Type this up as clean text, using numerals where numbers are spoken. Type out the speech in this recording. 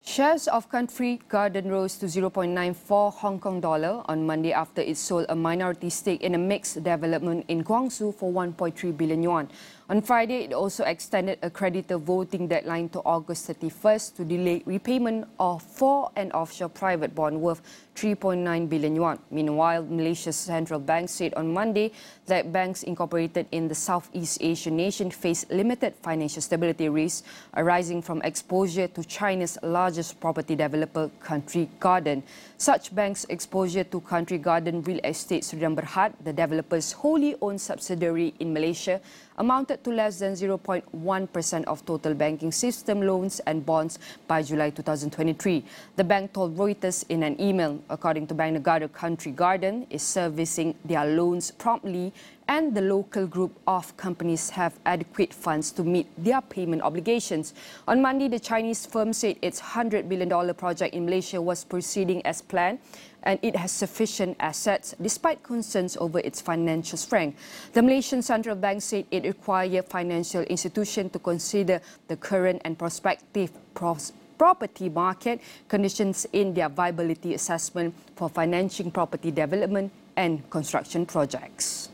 Shares of Country Garden rose to 0.94 Hong Kong dollar on Monday after it sold a minority stake in a mixed development in Guangzhou for 1.3 billion yuan. On Friday, it also extended a creditor voting deadline to August 31st to delay repayment for an offshore private bond worth 3.9 billion yuan. Meanwhile, Malaysia's central bank said on Monday that banks incorporated in the Southeast Asian nation face limited financial stability risks arising from exposure to China's largest property developer, Country Garden. Such banks' exposure to Country Garden Real Estate Sdn Bhd, the developer's wholly owned subsidiary in Malaysia, amounted to less than 0.1% of total banking system loans and bonds by July 2023. The bank told Reuters in an email. According to Bank Negara, Country Garden is servicing their loans promptly and the local group of companies have adequate funds to meet their payment obligations. On Monday, the Chinese firm said its $100 billion project in Malaysia was proceeding as planned and it has sufficient assets despite concerns over its financial strength. The Malaysian Central Bank said it required financial institutions to consider the current and prospective property market conditions in their viability assessment for financing property development and construction projects.